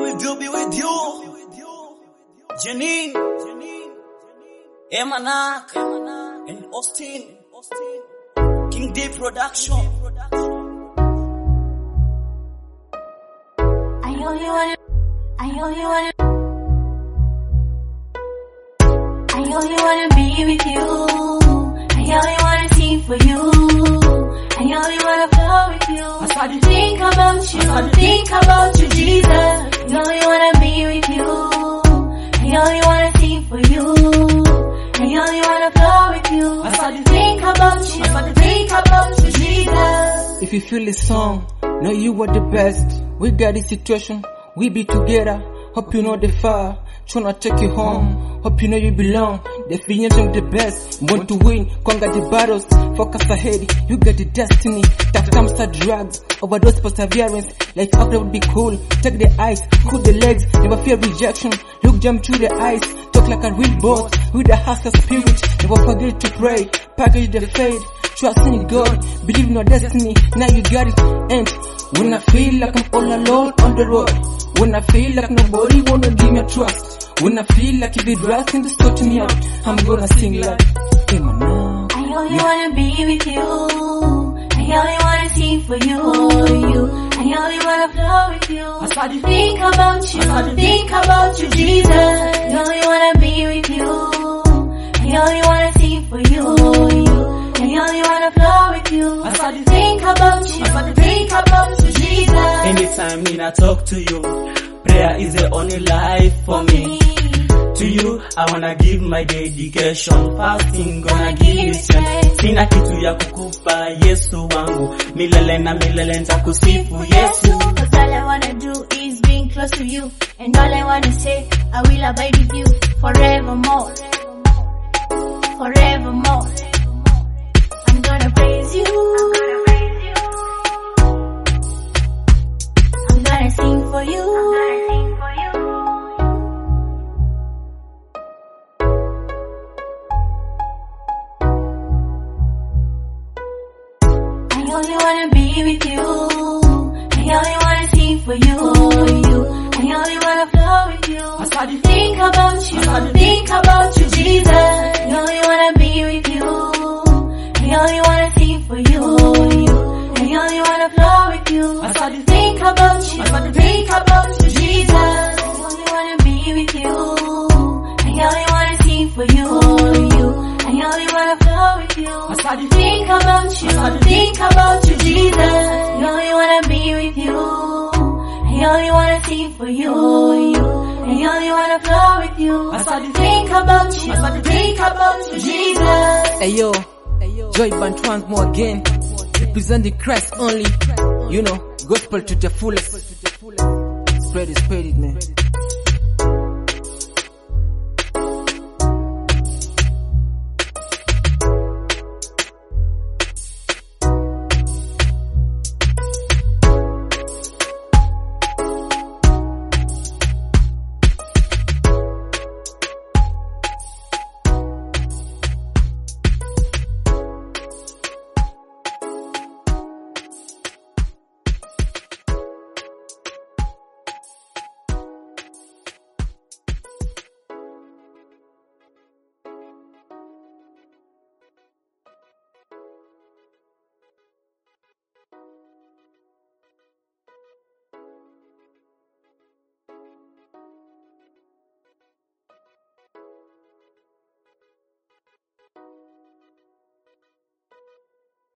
be with you. Janine, Emanak, and Austin, King D Production. I only wanna be with you. I only wanna sing for you. I only wanna flow with you. I start to think about you, Jesus. I only wanna be with you. I only wanna sing for you. I only wanna flow with you. I start to think about you, Jesus. If you feel this song, know you are the best. We got this situation, we be together. Hope you know the fire, tryna take you home. Hope you know you belong. Definition of the best. Want to win, conquer the battles. Focus ahead, you got the destiny. That comes to drugs, overdose, perseverance. Life after would be cool. Take the ice, cool the legs, never fear rejection. Look jump through the eyes, talk like a real boss. With a hustler spirit, never forget to pray. Package the faith, trust in God, believe in your destiny. Now you got it. And when I feel like I'm all alone on the road, when I feel like nobody wanna give me a trust, when I feel like if it rust in the store to me out, I'm gonna sing like Emanak. I only wanna be with you. I only wanna sing for you. I only wanna flow with you. I start to think about you, Jesus. I only wanna be with you. I only wanna sing for you. I only wanna flow with you. I start to think about you, Jesus. Anytime when I talk to you, prayer is the only life for me. To you, I wanna give my dedication. Fasting gonna give you strength. Sina kitu ya kukupa Yesu wangu. Milele na milele nitakusifu Yesu. Cause all I wanna do is being close to you. And all I wanna say, I will abide with you forevermore. Forevermore. I'm gonna praise you. I'm gonna sing for you. I only wanna be with you. I only wanna sing for you. I only wanna flow with you. I start to think about you, Jesus. I only wanna be with you. I only wanna sing for you. I only wanna flow with you. I start to think about you, Jesus. I only wanna be with you. I only wanna sing for you. I only wanna flow with you. I start to think about you, Jesus. I only wanna be with you. I only wanna sing for you. I only wanna flow with you. I start to think about you, Jesus. Hey yo, Joy Band once more again, representing Christ only. You know, gospel to the fullest. Spread it, man.